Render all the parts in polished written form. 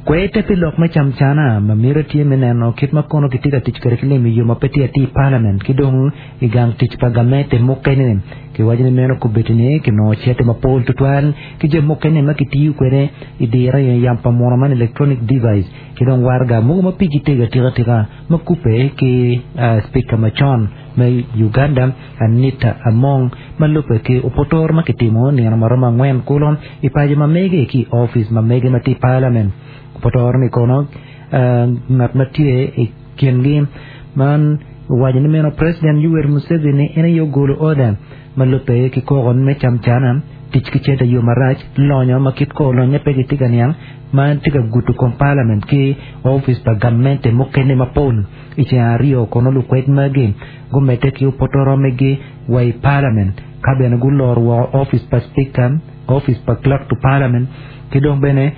kwete pilok ma chamchana ma miro tie meneno kit ma kono kitiga tich kare kile mi yoma peti ati parliament kidong igang tich pagamete mokene ki wajini meno kubetini ki no chete ma pol tutwan ki je mokene ma kitiyu kwere idira yam pa moraman electronic device kidong warga mugo ma pigi tiga ma kupe ki speaker ma chon ma Uganda Anita Among malupe ki upotor ma kitimo ni marama ngwen kulon ipaje ma mege ki office ma mege ma ti parliament upotor ni kono ngat matie kiengi man wajini meno president Yoweri Museveni ene yo golo order malupe ki kogon me chamchana tich ki cheta yo marach lonyo makit ko lonyo pegi tiga niang man tiga gutu kon parliament ki office pa gamente mokene mapon ichi ario kono lukwet magi gumete ki upotoro megi way parliament kabe na gulor wa office pa speaker office pa clerk to parliament kidong bene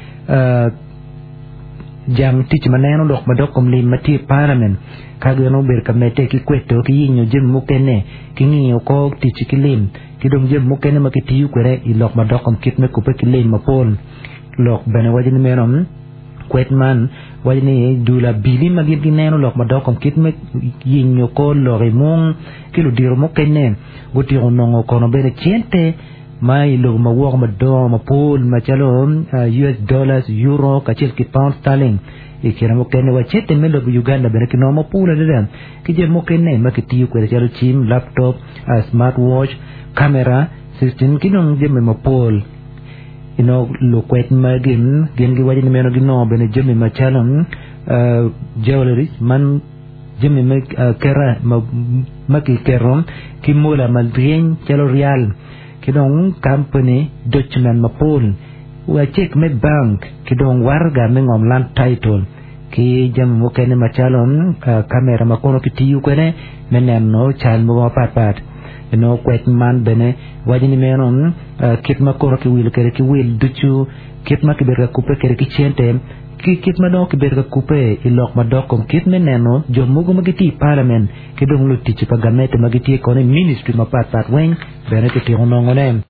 jam tich maneno dok madokom lim mati parliament kage no ber kamete ki kweto ki yinyo jem mukene ki ngiyo ko tich ki lim kidong jem mukene makitiyu kwere ilok madokom kitme kupe ki lim mapol lok bene wajini menom kwetman wajini dula bili magib gineno lok madokom kitme yinyo ko lori mung kilo diro mukene gutiro nongo kono bene chiente mai lo mawok madom mapol machalo US dollars euro kachil ki pound sterling ikira mokene wachete melo Uganda bene kino mapula dada kije mokene makitiyu kwere chalo chim laptop smartwatch camera system kino jeme mapol ino lo kwet magin gengi wajini meno gino bene jeme machalo jewelry man jeme kera maki kerom kimola malbien chalo real kidong company Dutchman mapol wa check me bank kidong warga me ngom land title ki jam mokene machalon kamera makono kitiyu kwene meneno chal mo pat no kwet man bene wajini menon kit makono ki wil kere ki wil duchu kit makiberga kupe kere ki chente kit madok kiberga kupe ilok madokom kit meneno jomugo magiti parliament kidong lutich pagamete magiti kone ministry mapat weng bene kiti honongone